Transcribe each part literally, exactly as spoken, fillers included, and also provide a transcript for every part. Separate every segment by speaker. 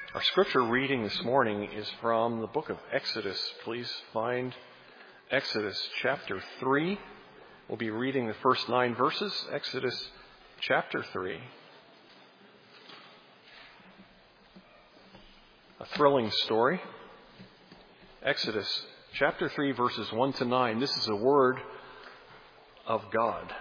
Speaker 1: Our scripture reading this morning is from the book of Exodus. Please find Exodus chapter three. We'll be reading the first nine verses. Exodus chapter three. A thrilling story. Exodus chapter three, verses one to nine. This is a word of God.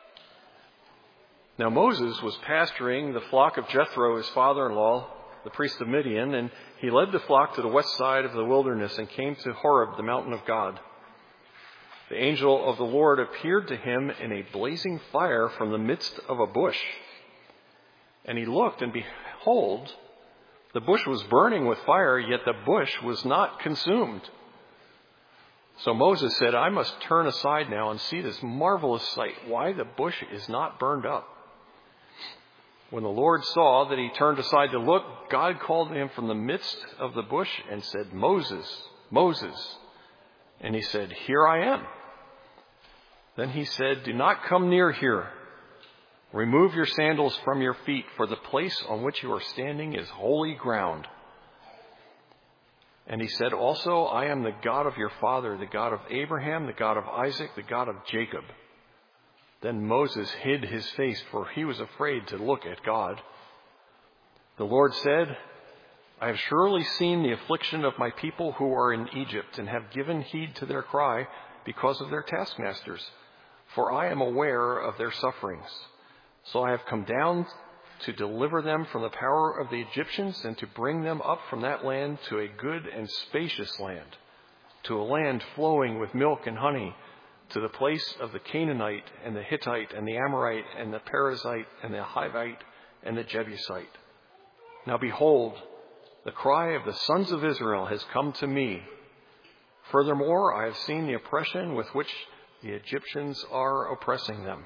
Speaker 1: Now Moses was pasturing the flock of Jethro, his father-in-law, the priest of Midian, and he led the flock to the west side of the wilderness and came to Horeb, the mountain of God. The angel of the Lord appeared to him in a blazing fire from the midst of a bush. And he looked, and behold, the bush was burning with fire, yet the bush was not consumed. So Moses said, I must turn aside now and see this marvelous sight, why the bush is not burned up. When the Lord saw that he turned aside to look, God called to him from the midst of the bush and said, Moses, Moses. And he said, Here I am. Then he said, Do not come near here. Remove your sandals from your feet, for the place on which you are standing is holy ground. And he said also, I am the God of your father, the God of Abraham, the God of Isaac, the God of Jacob. Then Moses hid his face, for he was afraid to look at God. The Lord said, I have surely seen the affliction of my people who are in Egypt, and have given heed to their cry because of their taskmasters. For I am aware of their sufferings. So I have come down to deliver them from the power of the Egyptians, and to bring them up from that land to a good and spacious land, to a land flowing with milk and honey, to the place of the Canaanite and the Hittite and the Amorite and the Perizzite and the Hivite and the Jebusite. Now behold, the cry of the sons of Israel has come to me. Furthermore, I have seen the oppression with which the Egyptians are oppressing them.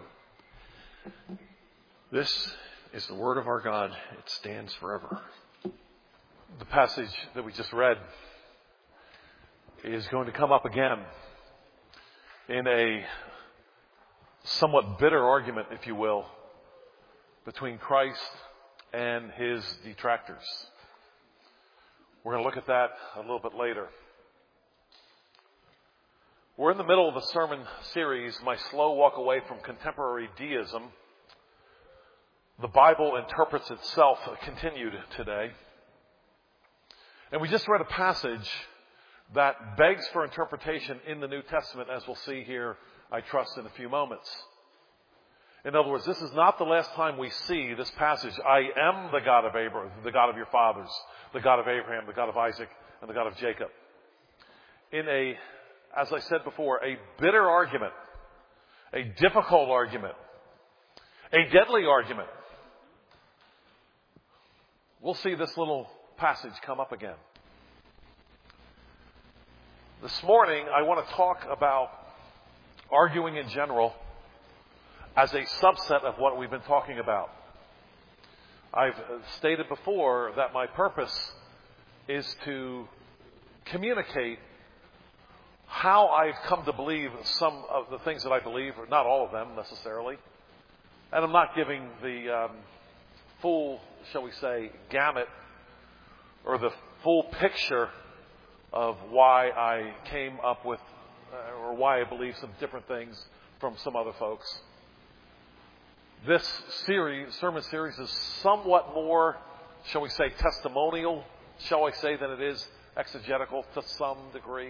Speaker 1: This is the word of our God. It stands forever.
Speaker 2: The passage that we just read is going to come up again in a somewhat bitter argument, if you will, between Christ and his detractors. We're going to look at that a little bit later. We're in the middle of a sermon series, My Slow Walk Away from Contemporary Deism. The Bible Interprets Itself continued today. And we just read a passage that begs for interpretation in the New Testament, as we'll see here, I trust, in a few moments. In other words, this is not the last time we see this passage. I am the God of Abraham, the God of your fathers, the God of Abraham, the God of Isaac, and the God of Jacob. In a, as I said before, a bitter argument, a difficult argument, a deadly argument. We'll see this little passage come up again. This morning, I want to talk about arguing in general as a subset of what we've been talking about. I've stated before that my purpose is to communicate how I've come to believe some of the things that I believe, or not all of them necessarily. And I'm not giving the um, full, shall we say, gamut or the full picture of why I came up with, uh, or why I believe some different things from some other folks. This series, sermon series is somewhat more, shall we say, testimonial, shall I say, than it is exegetical to some degree.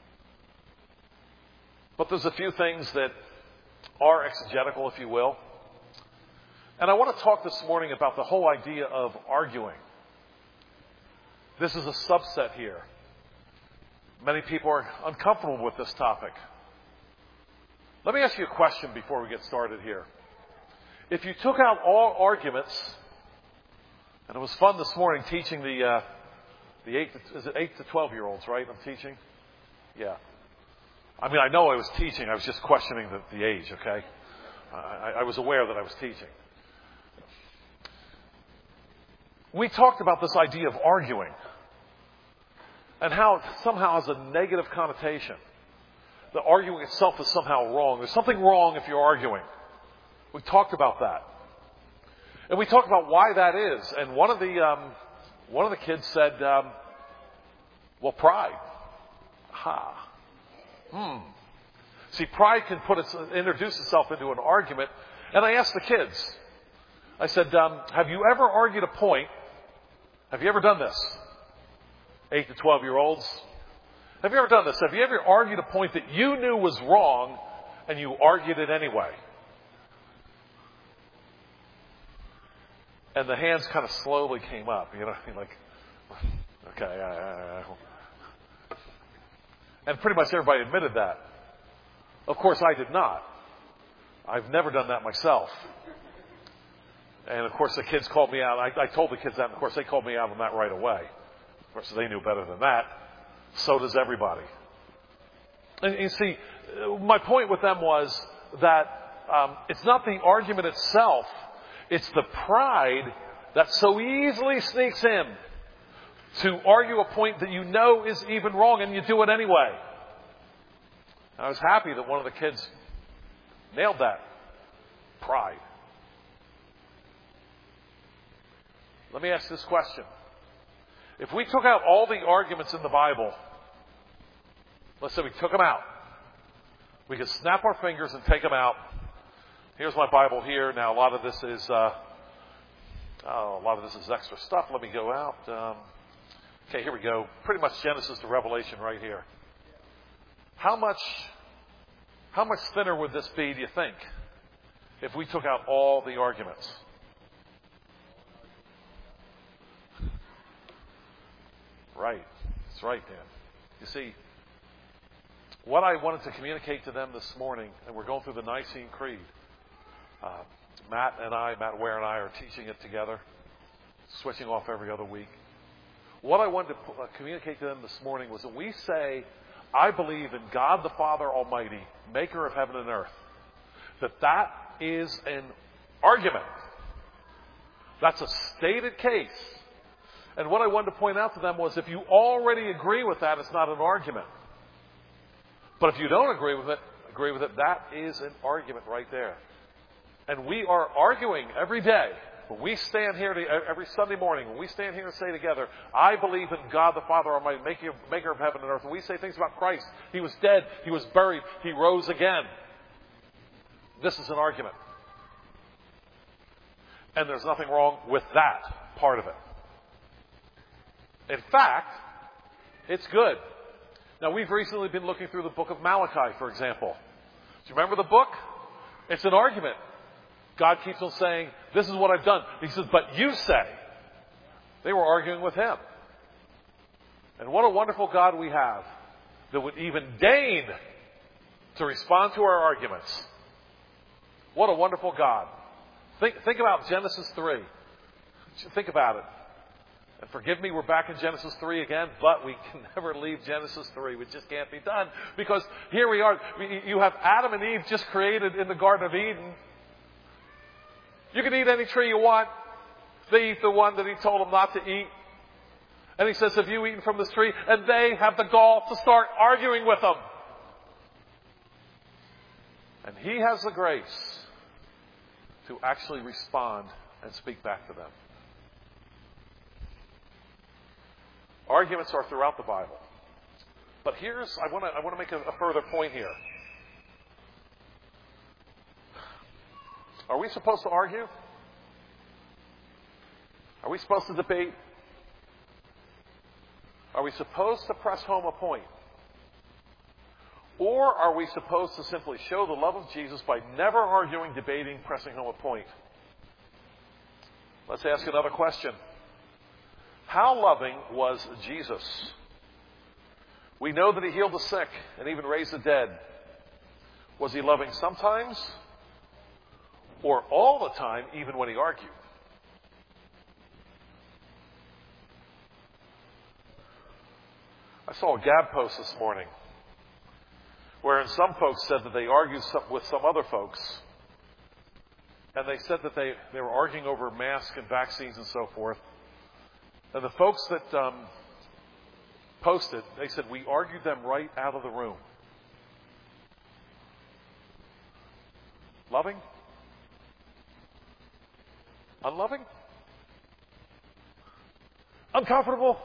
Speaker 2: But there's a few things that are exegetical, if you will. And I want to talk this morning about the whole idea of arguing. This is a subset here. Many people are uncomfortable with this topic. Let me ask you a question before we get started here. If you took out all arguments, and it was fun this morning teaching the uh, the eight to, is it eight to twelve year olds, right? I'm teaching. Yeah. I mean, I know I was teaching. I was just questioning the, the age. Okay. I, I was aware that I was teaching. We talked about this idea of arguing, and how it somehow has a negative connotation. The arguing itself is somehow wrong. There's something wrong if you're arguing. We talked about that. And we talked about why that is. And one of the um, one of the kids said, um, well, pride. Ha. Hmm. See, pride can put its, introduce itself into an argument. And I asked the kids, I said, um, have you ever argued a point? Have you ever done this? Eight to twelve year olds. Have you ever done this? Have you ever argued a point that you knew was wrong and you argued it anyway? And the hands kind of slowly came up, you know, like, okay. Uh, and pretty much everybody admitted that. Of course, I did not. I've never done that myself. And of course, the kids called me out. I, I told the kids that, and of course, they called me out on that right away. Of course, they knew better than that. So does everybody. And you see, my point with them was that um, it's not the argument itself. It's the pride that so easily sneaks in to argue a point that you know is even wrong, and you do it anyway. I was happy that one of the kids nailed that. Pride. Let me ask this question. If we took out all the arguments in the Bible, let's say we took them out. We could snap our fingers and take them out. Here's my Bible here. Now, a lot of this is, uh, oh, a lot of this is extra stuff. Let me go out. Um, okay, here we go. Pretty much Genesis to Revelation right here. How much, how much thinner would this be, do you think, if we took out all the arguments? Right. That's right, Dan. You see, what I wanted to communicate to them this morning, and we're going through the Nicene Creed. Uh, Matt and I, Matt Ware and I are teaching it together, switching off every other week. What I wanted to uh, communicate to them this morning was that we say, I believe in God the Father Almighty, maker of heaven and earth, that that is an argument. That's a stated case. And what I wanted to point out to them was if you already agree with that, it's not an argument. But if you don't agree with it, agree with it, that is an argument right there. And we are arguing every day. When we stand here to, every Sunday morning, when we stand here and say together, I believe in God the Father Almighty, maker, maker of heaven and earth, and we say things about Christ. He was dead. He was buried. He rose again. This is an argument. And there's nothing wrong with that part of it. In fact, it's good. Now, we've recently been looking through the book of Malachi, for example. Do you remember the book? It's an argument. God keeps on saying, this is what I've done. He says, but you say. They were arguing with him. And what a wonderful God we have that would even deign to respond to our arguments. What a wonderful God. Think, think about Genesis three. Think about it. And forgive me, we're back in Genesis three again, but we can never leave Genesis three. It just can't be done. Because here we are. You have Adam and Eve just created in the Garden of Eden. You can eat any tree you want. They eat the one that he told them not to eat. And he says, have you eaten from this tree? And they have the gall to start arguing with them. And he has the grace to actually respond and speak back to them. Arguments are throughout the Bible. But here's, I want to I want to make a, a further point here. Are we supposed to argue? Are we supposed to debate? Are we supposed to press home a point? Or are we supposed to simply show the love of Jesus by never arguing, debating, pressing home a point? Let's ask another question. How loving was Jesus? We know that he healed the sick and even raised the dead. Was he loving sometimes? Or all the time, even when he argued? I saw a Gab post this morning wherein some folks said that they argued with some other folks. And they said that they, they were arguing over masks and vaccines and so forth. And the folks that um, posted, they said, we argued them right out of the room. Loving? Unloving? Uncomfortable?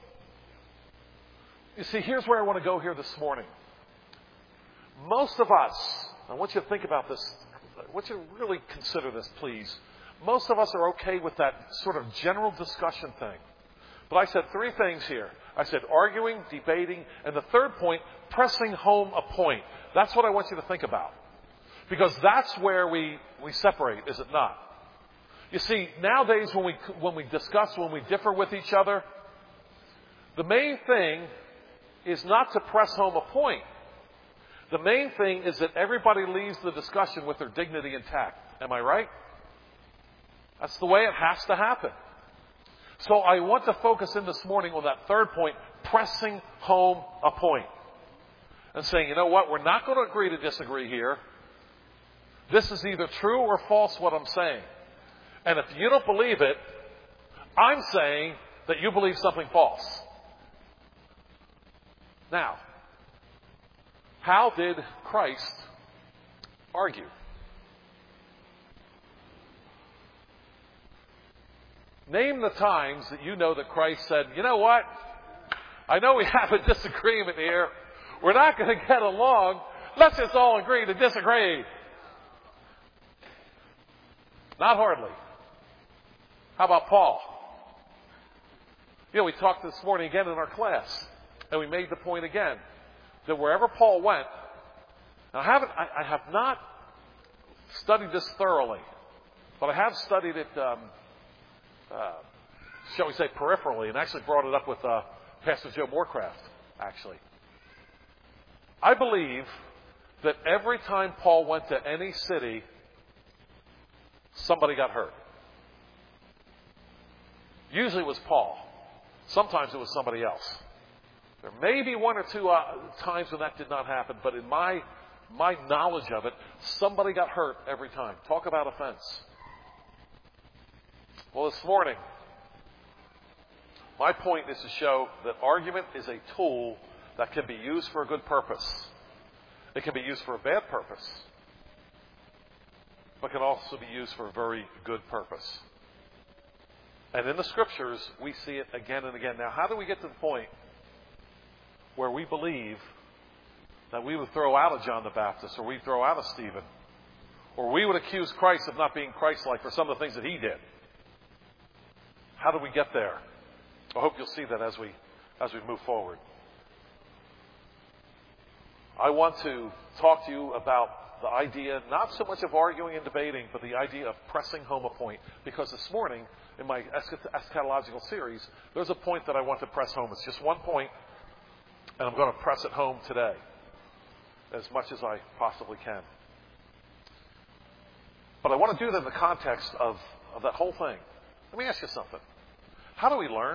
Speaker 2: You see, here's where I want to go here this morning. Most of us, I want you to think about this. I want you to really consider this, please. Most of us are okay with that sort of general discussion thing. But I said three things here. I said arguing, debating, and the third point, pressing home a point. That's what I want you to think about. Because that's where we, we separate, is it not? You see, nowadays when we, when we discuss, when we differ with each other, the main thing is not to press home a point. The main thing is that everybody leaves the discussion with their dignity intact. Am I right? That's the way it has to happen. So I want to focus in this morning on that third point, pressing home a point. And saying, you know what, we're not going to agree to disagree here. This is either true or false what I'm saying. And if you don't believe it, I'm saying that you believe something false. Now, how did Christ argue? Name the times that you know that Christ said, you know what? I know we have a disagreement here. We're not going to get along. Let's just all agree to disagree. Not hardly. How about Paul? You know, we talked this morning again in our class, and we made the point again that wherever Paul went, and I haven't, I, I have not studied this thoroughly, but I have studied it, um, uh, shall we say, peripherally, and actually brought it up with uh, Pastor Joe Morecraft, actually. I believe that every time Paul went to any city, somebody got hurt. Usually it was Paul. Sometimes it was somebody else. There may be one or two uh, times when that did not happen, but in my my knowledge of it, somebody got hurt every time. Talk about offense. Well, this morning, my point is to show that argument is a tool that can be used for a good purpose. It can be used for a bad purpose, but can also be used for a very good purpose. And in the Scriptures, we see it again and again. Now, how do we get to the point where we believe that we would throw out a John the Baptist, or we'd throw out a Stephen, or we would accuse Christ of not being Christ-like for some of the things that he did? How do we get there? I hope you'll see that as we as we move forward. I want to talk to you about the idea, not so much of arguing and debating, but the idea of pressing home a point. Because this morning, in my eschatological series, there's a point that I want to press home. It's just one point, and I'm going to press it home today as much as I possibly can. But I want to do that in the context of, of that whole thing. Let me ask you something. How do we learn?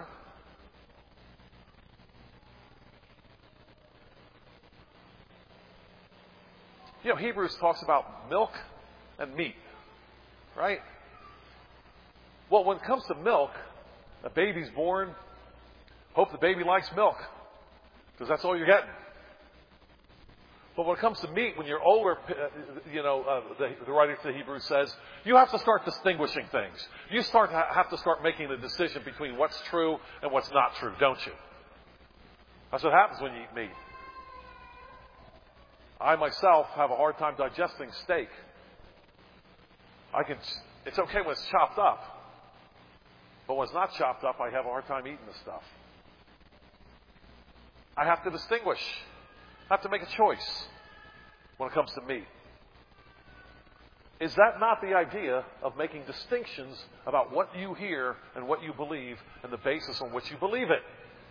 Speaker 2: You know, Hebrews talks about milk and meat, right? Well, when it comes to milk, a baby's born. Hope the baby likes milk, because that's all you're getting. But when it comes to meat, when you're older, you know, uh, the, the writer to Hebrews says, you have to start distinguishing things. You start to have to start making the decision between what's true and what's not true, don't you? That's what happens when you eat meat. I myself have a hard time digesting steak. I can. It's okay when it's chopped up, but when it's not chopped up, I have a hard time eating the stuff. I have to distinguish. I have to make a choice when it comes to meat. Is that not the idea of making distinctions about what you hear and what you believe and the basis on which you believe it?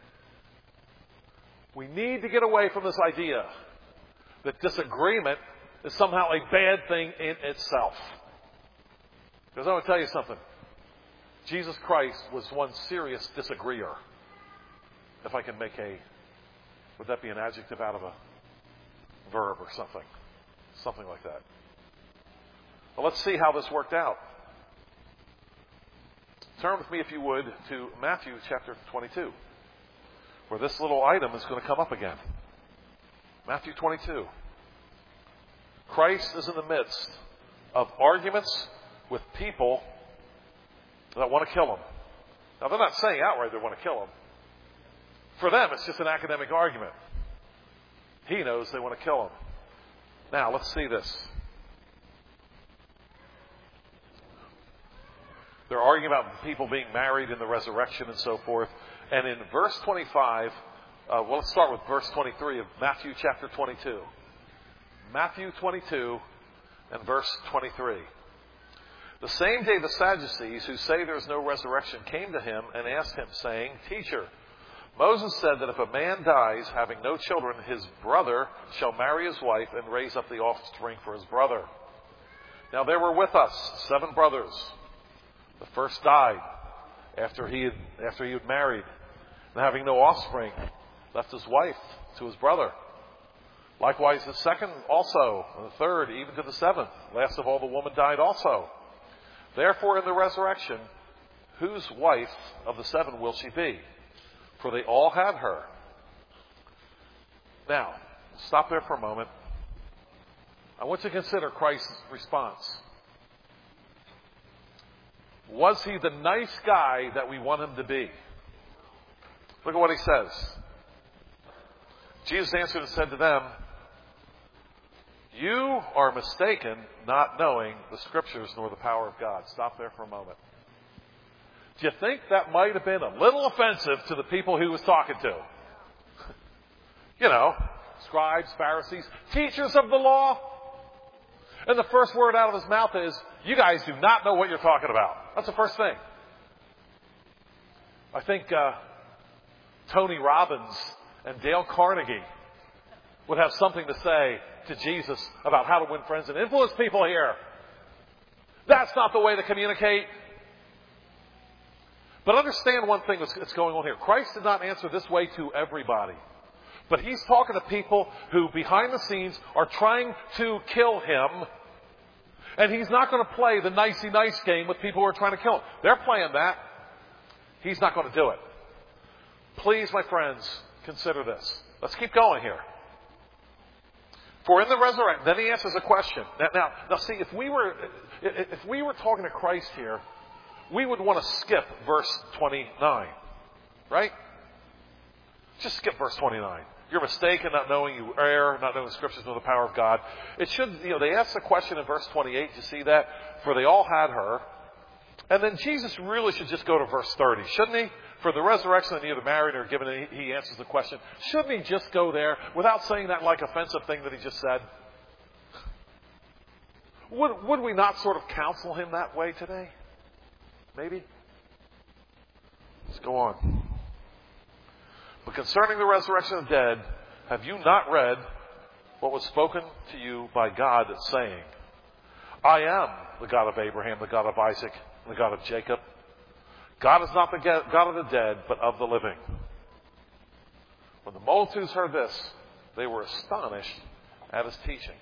Speaker 2: We need to get away from this idea that disagreement is somehow a bad thing in itself. Because I want to tell you something. Jesus Christ was one serious disagreeer. If I can make a, would that be an adjective out of a verb or something? Something like that. Well, let's see how this worked out. Turn with me, if you would, to Matthew chapter twenty-two, where this little item is going to come up again. Matthew twenty-two. Christ is in the midst of arguments with people that want to kill him. Now, they're not saying outright they want to kill him. For them, it's just an academic argument. He knows they want to kill him. Now, let's see this. They're arguing about people being married in the resurrection and so forth. And in verse twenty-five, uh, well, let's start with verse twenty-three of Matthew chapter twenty-two. Matthew twenty-two and verse twenty-three. The same day the Sadducees, who say there is no resurrection, came to him and asked him, saying, Teacher, Moses said that if a man dies having no children, his brother shall marry his wife and raise up the offspring for his brother. Now there were with us seven brothers. The first died after he had, after he had married, and having no offspring, left his wife to his brother. Likewise the second also, and the third, even to the seventh. Last of all, the woman died also. Therefore, in the resurrection, whose wife of the seven will she be? For they all had her. Now, stop there for a moment. I want you to consider Christ's response. Was he the nice guy that we want him to be? Look at what he says. Jesus answered and said to them, You are mistaken, not knowing the Scriptures nor the power of God. Stop there for a moment. Do you think that might have been a little offensive to the people he was talking to? You know, scribes, Pharisees, teachers of the law. And the first word out of his mouth is, you guys do not know what you're talking about. That's the first thing. I think uh, Tony Robbins and Dale Carnegie would have something to say to Jesus about how to win friends and influence people here. That's not the way to communicate. But understand one thing that's going on here. Christ did not answer this way to everybody. But he's talking to people who, behind the scenes, are trying to kill him. And he's not going to play the nicey-nice game with people who are trying to kill him. They're playing that. He's not going to do it. Please, my friends, consider this. Let's keep going here. For in the resurrection, then he answers a question. Now, now, now, see, if we were if we were talking to Christ here, we would want to skip verse twenty-nine, right? Just skip verse twenty-nine. You're mistaken, not knowing you err, not knowing the Scriptures nor the power of God. It should, you know, they ask the question in verse twenty-eight. You see that? For they all had her. And then Jesus really should just go to verse thirty, shouldn't he? For the resurrection of either married or given, he answers the question. Shouldn't he just go there without saying that like offensive thing that he just said? Would, would we not sort of counsel him that way today? Maybe? Let's go on. But concerning the resurrection of the dead, have you not read what was spoken to you by God, saying, I am the God of Abraham, the God of Isaac, and the God of Jacob. God is not the God of the dead, but of the living. When the multitudes heard this, they were astonished at his teaching.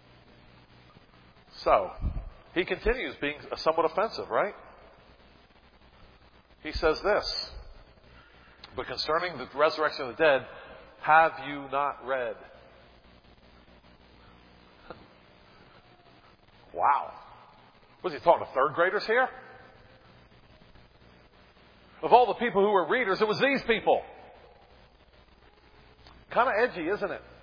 Speaker 2: So, he continues being somewhat offensive, right? He says this, but concerning the resurrection of the dead, have you not read? Wow. Was he talking to third graders here? Of all the people who were readers, it was these people. Kind of edgy, isn't it?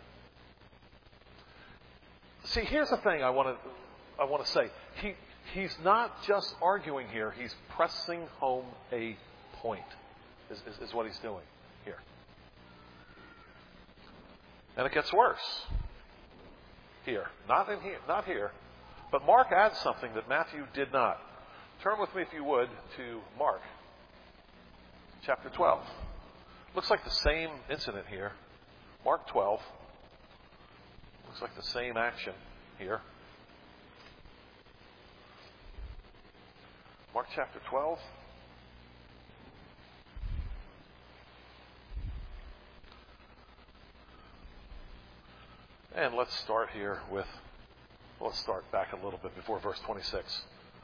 Speaker 2: See, here's the thing I want to I want to say. He he's not just arguing here, he's pressing home a point. Is, is, is what he's doing here. And it gets worse. Here. Not in here, not here. But Mark adds something that Matthew did not. Turn with me, if you would, to Mark chapter twelve. Looks like the same incident here. Mark twelve. Looks like the same action here. Mark chapter twelve. And let's start here with, let's start back a little bit before verse twenty-six.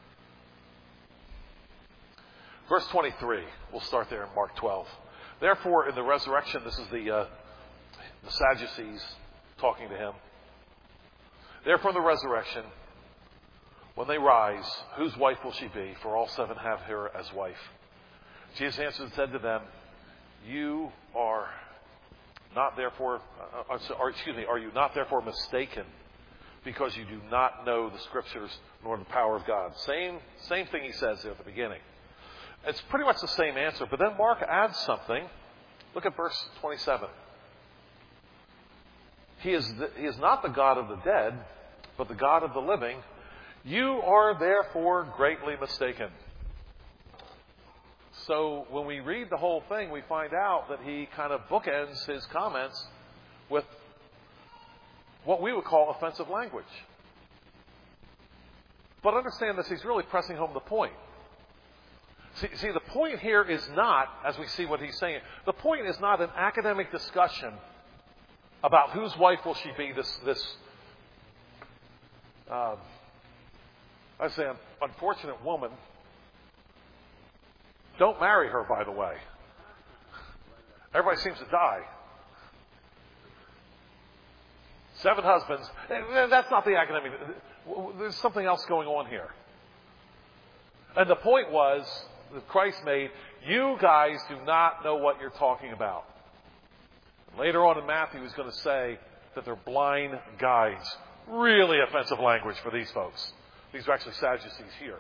Speaker 2: Verse twenty-three, we'll start there in Mark twelve. Therefore, in the resurrection, this is the, uh, the Sadducees talking to him. Therefore, in the resurrection, when they rise, whose wife will she be? For all seven have her as wife. Jesus answered and said to them, you are not therefore, uh, or excuse me, are you not therefore mistaken because you do not know the Scriptures nor the power of God? Same, same thing he says there at the beginning. It's pretty much the same answer, but then Mark adds something. Look at verse twenty-seven. He is, the, he is not the God of the dead, but the God of the living. You are therefore greatly mistaken. So when we read the whole thing, we find out that he kind of bookends his comments with what we would call offensive language. But understand this, he's really pressing home the point. See, see, the point here is not, as we see what he's saying, the point is not an academic discussion about whose wife will she be, this, this uh, I say, unfortunate woman. Don't marry her, by the way. Everybody seems to die. Seven husbands. That's not the academic. There's something else going on here. And the point was, that Christ made, you guys do not know what you're talking about. Later on in Matthew, he's going to say that they're blind guides. Really offensive language for these folks. These are actually Sadducees here.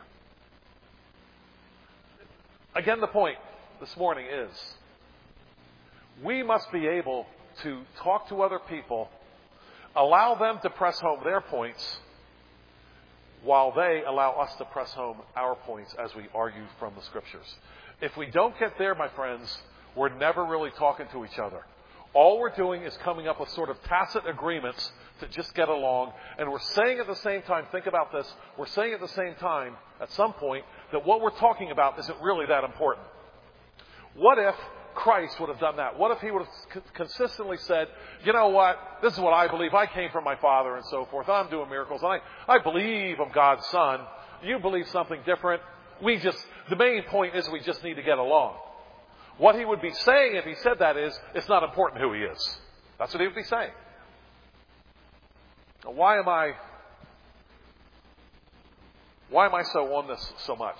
Speaker 2: Again, the point this morning is, we must be able to talk to other people, allow them to press home their points, while they allow us to press home our points as we argue from the Scriptures. If we don't get there, my friends, we're never really talking to each other. All we're doing is coming up with sort of tacit agreements to just get along. And we're saying at the same time, think about this, we're saying at the same time, at some point, that what we're talking about isn't really that important. What if Christ would have done that? What if he would have consistently said, you know what, this is what I believe, I came from my Father and so forth, I'm doing miracles, and I, I believe I'm God's Son, you believe something different, we just, the main point is we just need to get along. What he would be saying if he said that is, it's not important who he is. That's what he would be saying. Now, why am I, why am I so on this so much?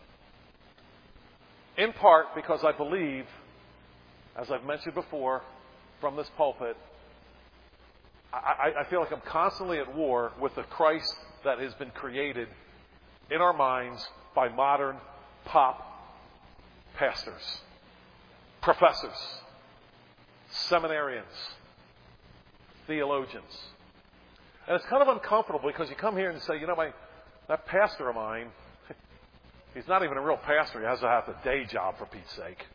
Speaker 2: In part because I believe, as I've mentioned before, from this pulpit, I, I feel like I'm constantly at war with the Christ that has been created in our minds by modern pop pastors, professors, seminarians, theologians. And it's kind of uncomfortable because you come here and say, you know, my that pastor of mine, he's not even a real pastor. He has to have a day job, for Pete's sake.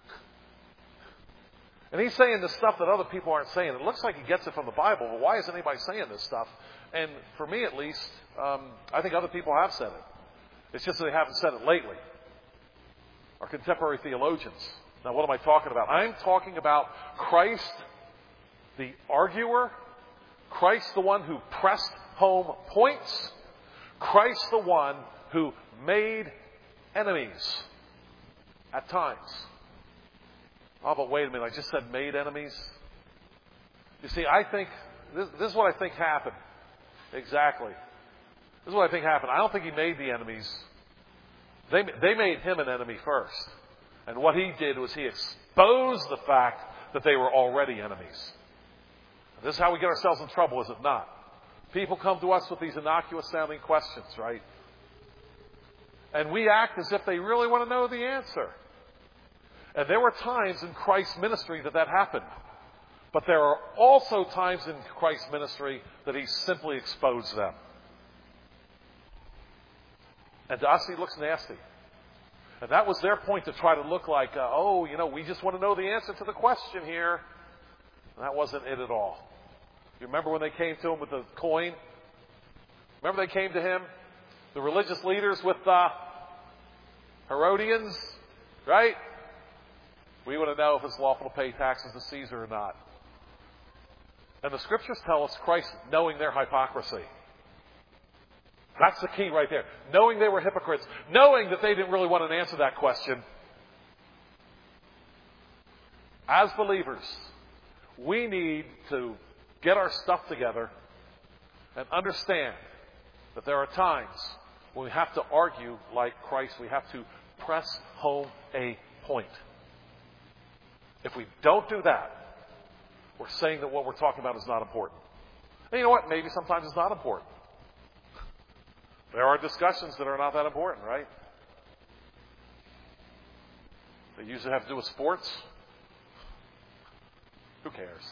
Speaker 2: And he's saying this stuff that other people aren't saying. It looks like he gets it from the Bible, but why isn't anybody saying this stuff? And for me, at least, um, I think other people have said it. It's just that they haven't said it lately. Our contemporary theologians. Now, what am I talking about? I'm talking about Christ, the arguer. Christ, the one who pressed home points. Christ, the one who made enemies at times. Oh, but wait a minute, I just said made enemies. You see, I think, this, this is what I think happened. Exactly. This is what I think happened. I don't think he made the enemies. They, they made him an enemy first. And what he did was he exposed the fact that they were already enemies. This is how we get ourselves in trouble, is it not? People come to us with these innocuous sounding questions, right? And we act as if they really want to know the answer. And there were times in Christ's ministry that that happened. But there are also times in Christ's ministry that he simply exposed them. And to us, he looks nasty. And that was their point, to try to look like, uh, oh, you know, we just want to know the answer to the question here. And that wasn't it at all. You remember when they came to him with the coin? Remember they came to him? The religious leaders with the Herodians, right? We want to know if it's lawful to pay taxes to Caesar or not. And the Scriptures tell us Christ knowing their hypocrisy. That's the key right there. Knowing they were hypocrites. Knowing that they didn't really want to answer that question. As believers, we need to get our stuff together and understand that there are times when we have to argue like Christ. We have to press home a point. If we don't do that, we're saying that what we're talking about is not important. And you know what? Maybe sometimes it's not important. There are discussions that are not that important, right? They usually have to do with sports. Who cares?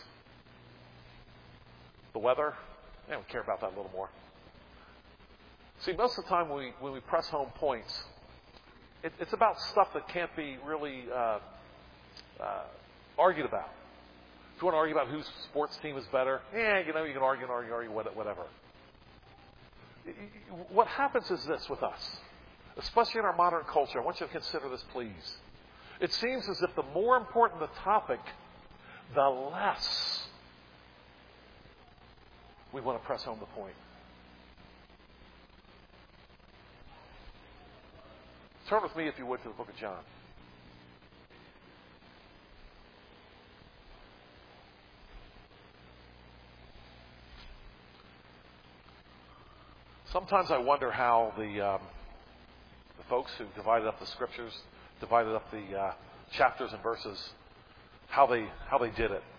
Speaker 2: The weather? Yeah, we care about that a little more. See, most of the time when we, when we press home points, it, it's about stuff that can't be really uh, uh, argued about. If you want to argue about whose sports team is better, yeah, you know, you can argue and argue, argue, whatever. What happens is this with us, especially in our modern culture. I want you to consider this, please. It seems as if the more important the topic, the less we want to press home the point. Turn with me, if you would, to the book of John. Sometimes I wonder how the, um, the folks who divided up the scriptures, divided up the uh, chapters and verses, how they how they did it.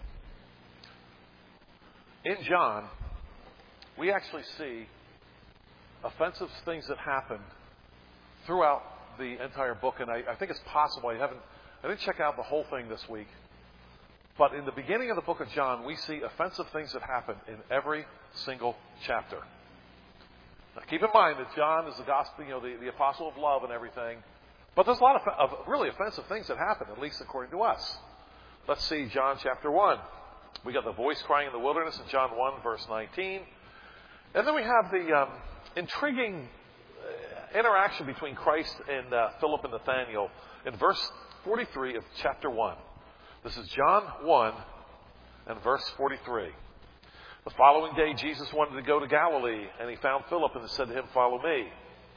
Speaker 2: In John, we actually see offensive things that happened throughout the entire book, and I, I think it's possible. I haven't, I didn't check out the whole thing this week, but in the beginning of the book of John, we see offensive things that happen in every single chapter. Now, keep in mind that John is the gospel, you know, the, the apostle of love and everything, but there's a lot of, of really offensive things that happen, at least according to us. Let's see, John chapter one. We got the voice crying in the wilderness in John one, verse nineteen. And then we have the um, intriguing interaction between Christ and uh, Philip and Nathanael in verse forty-three of chapter one. This is John one and verse forty-three. The following day, Jesus wanted to go to Galilee, and he found Philip and said to him, "Follow me."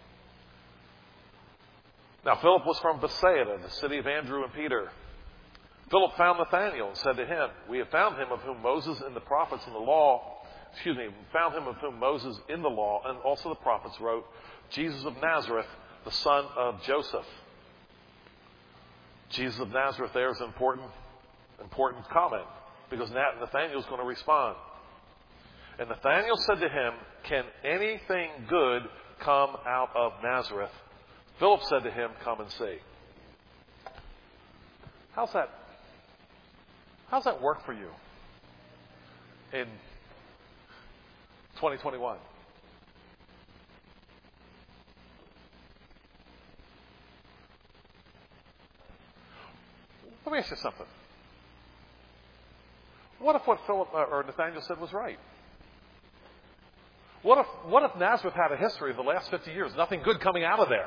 Speaker 2: Now, Philip was from Bethsaida, the city of Andrew and Peter. Philip found Nathanael and said to him, "We have found him of whom Moses and the prophets in the law, excuse me, found him of whom Moses in the law and also the prophets wrote, Jesus of Nazareth, the son of Joseph." Jesus of Nazareth there is an important, important comment, because Nathanael is going to respond. And Nathanael said to him, "Can anything good come out of Nazareth?" Philip said to him, "Come and see." How's that? How's that work for you in twenty twenty-one? Let me ask you something. What if what Philip or Nathanael said was right? What if what if Nazareth had a history of the last fifty years, nothing good coming out of there?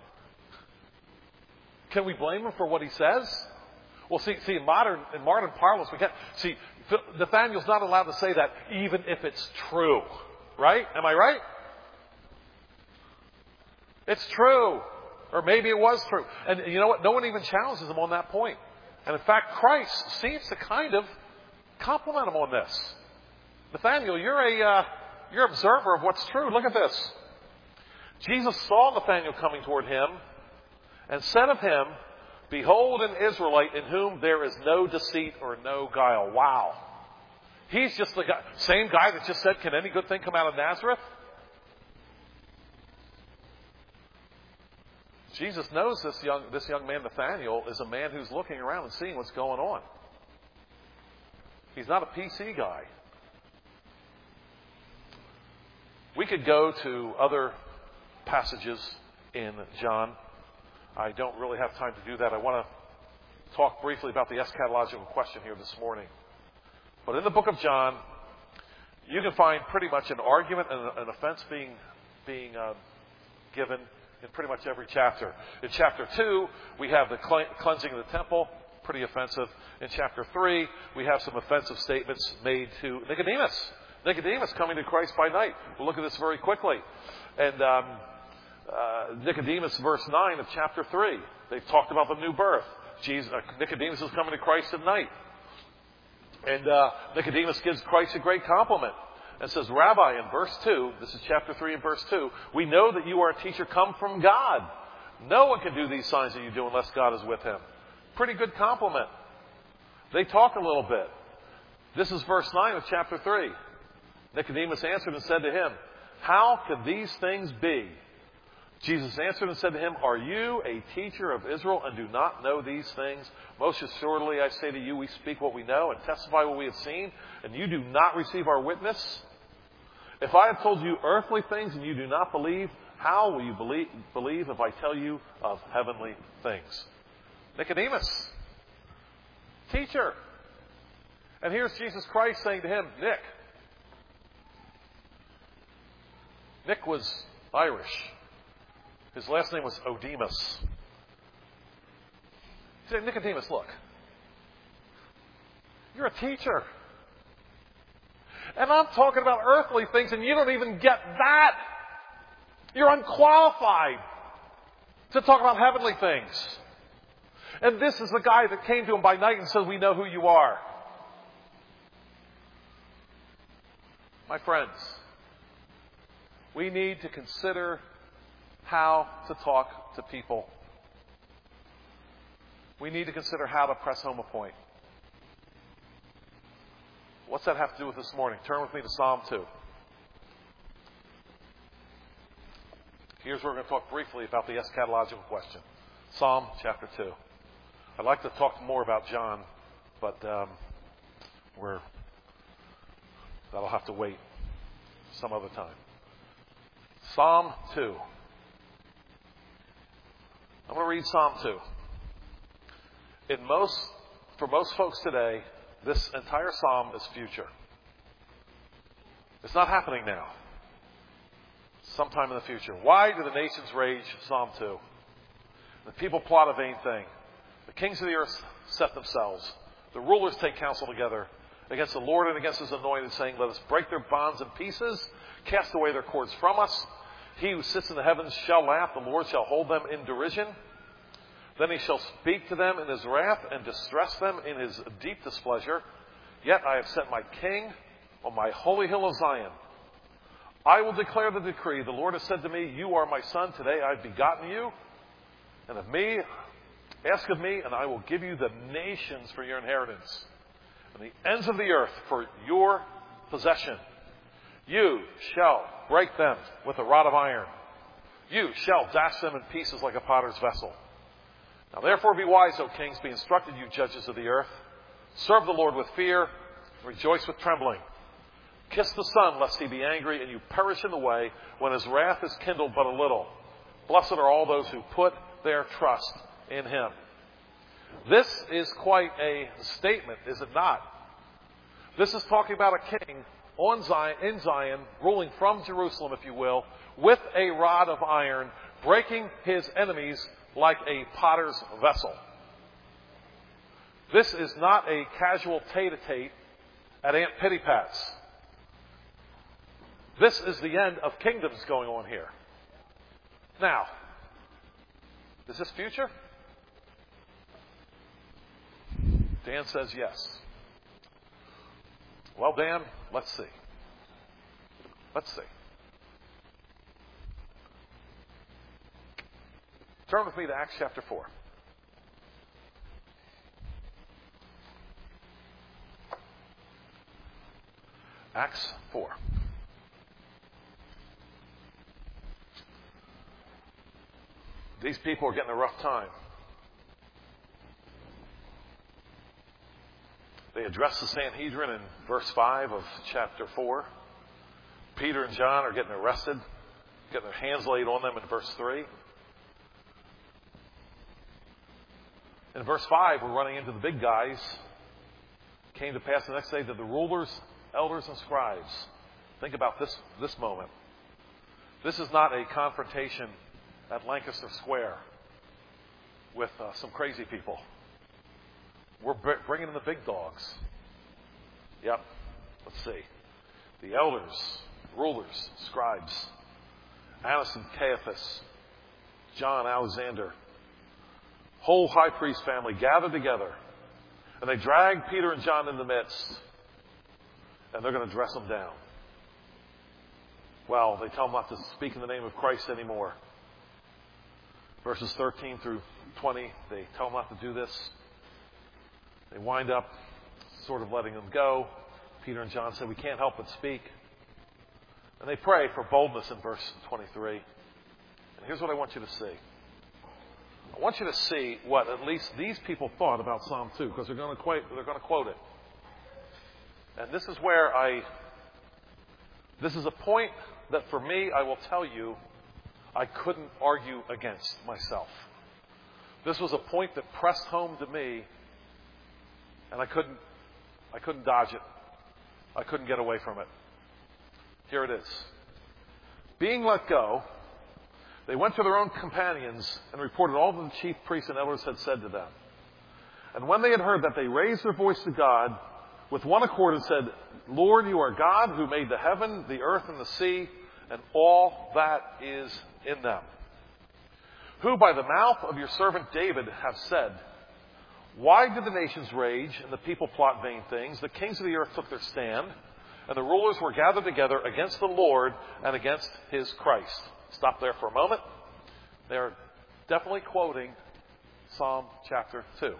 Speaker 2: Can we blame him for what he says? Well, see, see, in modern in modern parlance, we can't. See, Nathanael's not allowed to say that, even if it's true, right? Am I right? It's true, or maybe it was true, and you know what? No one even challenges him on that point. And in fact, Christ seems to kind of compliment him on this. Nathanael, you're a uh, you're an observer of what's true. Look at this. Jesus saw Nathanael coming toward him, and said of him, "Behold an Israelite in whom there is no deceit or no guile." Wow. He's just the guy, same guy that just said, "Can any good thing come out of Nazareth?" Jesus knows this young, this young man, Nathanael, is a man who's looking around and seeing what's going on. He's not a P C guy. We could go to other passages in John. I don't really have time to do that. I want to talk briefly about the eschatological question here this morning. But in the book of John, you can find pretty much an argument and an offense being being uh, given in pretty much every chapter. In chapter two, we have the cleansing of the temple, pretty offensive. In chapter three, we have some offensive statements made to Nicodemus. Nicodemus coming to Christ by night. We'll look at this very quickly. And um, uh, Nicodemus, verse nine of chapter three, they've talked about the new birth. Jesus, uh, Nicodemus is coming to Christ at night. And uh, Nicodemus gives Christ a great compliment and says, "Rabbi," in verse two, this is chapter three and verse two, "we know that you are a teacher come from God. No one can do these signs that you do unless God is with him." pretty good compliment. They talk a little bit. This is verse nine of chapter three. Nicodemus answered and said to him, how could these things be? Jesus answered and said to him, are you a teacher of Israel and do not know these things? Most assuredly I say to you, we speak what we know and testify what we have seen, and you do not receive our witness. If I have told you earthly things and you do not believe, how will you believe, believe if I tell you of heavenly things? Nicodemus, teacher. And here's Jesus Christ saying to him, Nick. Nick was Irish. His last name was Odemus. He said, Nicodemus, look. You're a teacher. And I'm talking about earthly things, and you don't even get that. You're unqualified to talk about heavenly things. And this is the guy that came to him by night and said, we know who you are. My friends, we need to consider how to talk to people. We need to consider how to press home a point. What's that have to do with this morning? Turn with me to Psalm two. Here's where we're going to talk briefly about the eschatological question. Psalm chapter two. I'd like to talk more about John, but um, we're that'll have to wait some other time. Psalm two. I'm going to read Psalm two. In most, for most folks today, this entire psalm is future. It's not happening now. Sometime in the future. Why do the nations rage? Psalm two. The people plot a vain thing. The kings of the earth set themselves. The rulers take counsel together against the Lord and against his anointed, saying, let us break their bonds in pieces, cast away their cords from us. He who sits in the heavens shall laugh, the Lord shall hold them in derision. Then he shall speak to them in his wrath and distress them in his deep displeasure. Yet I have set my king on my holy hill of Zion. I will declare the decree. The Lord has said to me, you are my son. Today I have begotten you. And of me, ask of me, and I will give you the nations for your inheritance, and the ends of the earth for your possession. You shall break them with a rod of iron. You shall dash them in pieces like a potter's vessel. Now therefore be wise, O kings, be instructed, you judges of the earth. Serve the Lord with fear, rejoice with trembling. Kiss the Son, lest he be angry, and you perish in the way, when his wrath is kindled but a little. Blessed are all those who put their trust in him. This is quite a statement, is it not? This is talking about a king on Zion, in Zion, ruling from Jerusalem, if you will, with a rod of iron, breaking his enemies like a potter's vessel. This is not a casual tete-a-tete at Aunt Pitty Pat's. This is the end of kingdoms going on here. Now, is this future? Dan says yes. Well, Dan, let's see. Let's see. Turn with me to Acts chapter four. Acts four. These people are getting a rough time. They address the Sanhedrin in verse five of chapter four. Peter and John are getting arrested, getting their hands laid on them in verse three. In verse five, we're running into the big guys. It came to pass the next day that the rulers, elders, and scribes. Think about this, this moment. This is not a confrontation at Lancaster Square with uh, some crazy people. We're br- bringing in the big dogs. Yep. Let's see. The elders, rulers, scribes, Annas and Caiaphas, John, Alexander, whole high priest family gathered together, and they drag Peter and John in the midst, and they're going to dress them down. Well, they tell them not to speak in the name of Christ anymore. Verses thirteen through twenty, they tell them not to do this. They wind up sort of letting them go. Peter and John say, we can't help but speak. And they pray for boldness in verse twenty-three. And here's what I want you to see. I want you to see what at least these people thought about Psalm two, because they're going to quote, they're going to quote it. And this is where I, this is a point that for me, I will tell you, I couldn't argue against myself. This was a point that pressed home to me, and I couldn't, I couldn't dodge it. I couldn't get away from it. Here it is. Being let go, they went to their own companions and reported all that the chief priests and elders had said to them. And when they had heard that, they raised their voice to God with one accord and said, Lord, you are God who made the heaven, the earth, and the sea, and all that is in them. Who by the mouth of your servant David have said, why did the nations rage and the people plot vain things? The kings of the earth took their stand, and the rulers were gathered together against the Lord and against his Christ. Stop there for a moment. They're definitely quoting Psalm chapter two.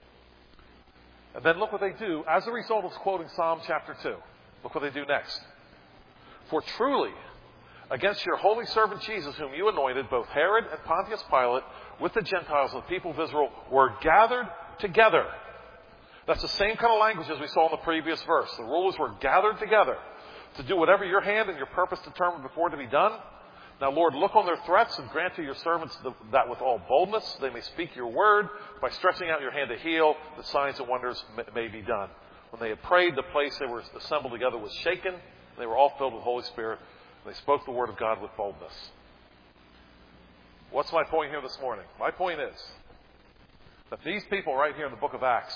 Speaker 2: And then look what they do. As a result of quoting Psalm chapter two, look what they do next. For truly, against your holy servant Jesus, whom you anointed, both Herod and Pontius Pilate, with the Gentiles and the people of Israel, were gathered together. That's the same kind of language as we saw in the previous verse. The rulers were gathered together to do whatever your hand and your purpose determined before to be done. Now, Lord, look on their threats and grant to your servants that with all boldness they may speak your word by stretching out your hand to heal, that signs and wonders may be done. When they had prayed, the place they were assembled together was shaken, and they were all filled with the Holy Spirit, and they spoke the word of God with boldness. What's my point here this morning? My point is that these people right here in the book of Acts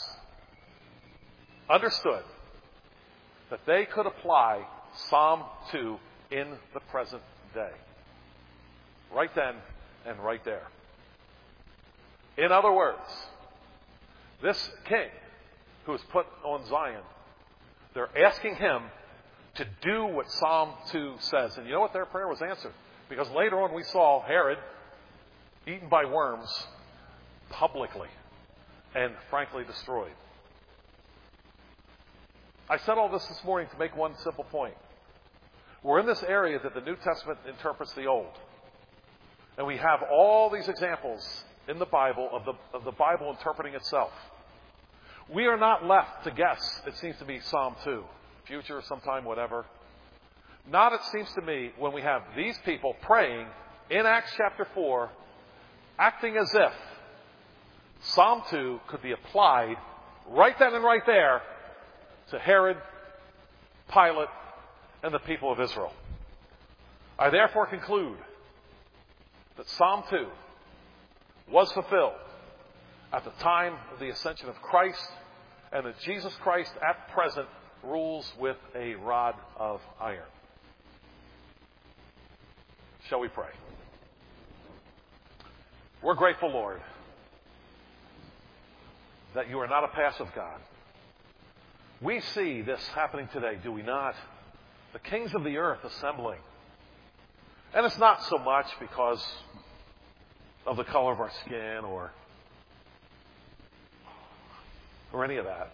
Speaker 2: understood that they could apply Psalm two in the present day. Right then and right there. In other words, this king who is put on Zion, they're asking him to do what Psalm two says. And you know what? Their prayer was answered. Because later on we saw Herod eaten by worms publicly and frankly destroyed. I said all this this morning to make one simple point. We're in this area that the New Testament interprets the Old. And we have all these examples in the Bible of the, of the Bible interpreting itself. We are not left to guess, it seems to be Psalm two, future, sometime, whatever. Not, it seems to me, when we have these people praying in Acts chapter four, acting as if Psalm two could be applied right then and right there to Herod, Pilate, and the people of Israel. I therefore conclude that Psalm two was fulfilled at the time of the ascension of Christ, and that Jesus Christ at present rules with a rod of iron. Shall we pray? We're grateful, Lord, that you are not a passive God. We see this happening today, do we not? The kings of the earth assembling. And it's not so much because of the color of our skin or, or any of that.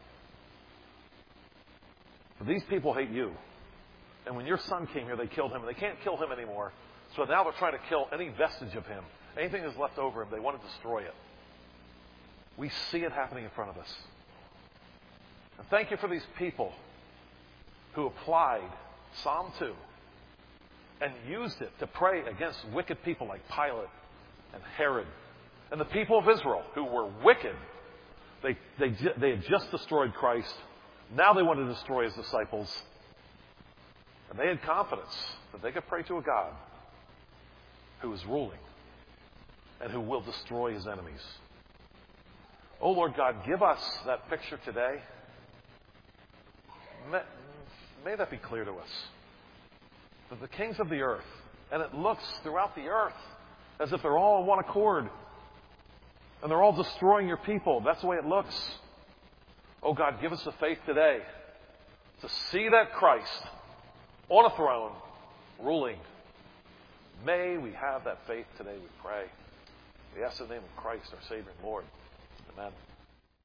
Speaker 2: But these people hate you. And when your son came here, they killed him. And they can't kill him anymore. So now they're trying to kill any vestige of him. Anything that's left over him, they want to destroy it. We see it happening in front of us. And thank you for these people who applied Psalm two and used it to pray against wicked people like Pilate and Herod and the people of Israel who were wicked. They, they, they had just destroyed Christ. Now they want to destroy his disciples. And they had confidence that they could pray to a God who is ruling and who will destroy his enemies. Oh, Lord God, give us that picture today. May, may that be clear to us. That the kings of the earth, and it looks throughout the earth as if they're all on one accord, and they're all destroying your people. That's the way it looks. Oh God, give us the faith today to see that Christ on a throne, ruling. May we have that faith today, we pray. We ask in the name of Christ, our Savior and Lord. Amen.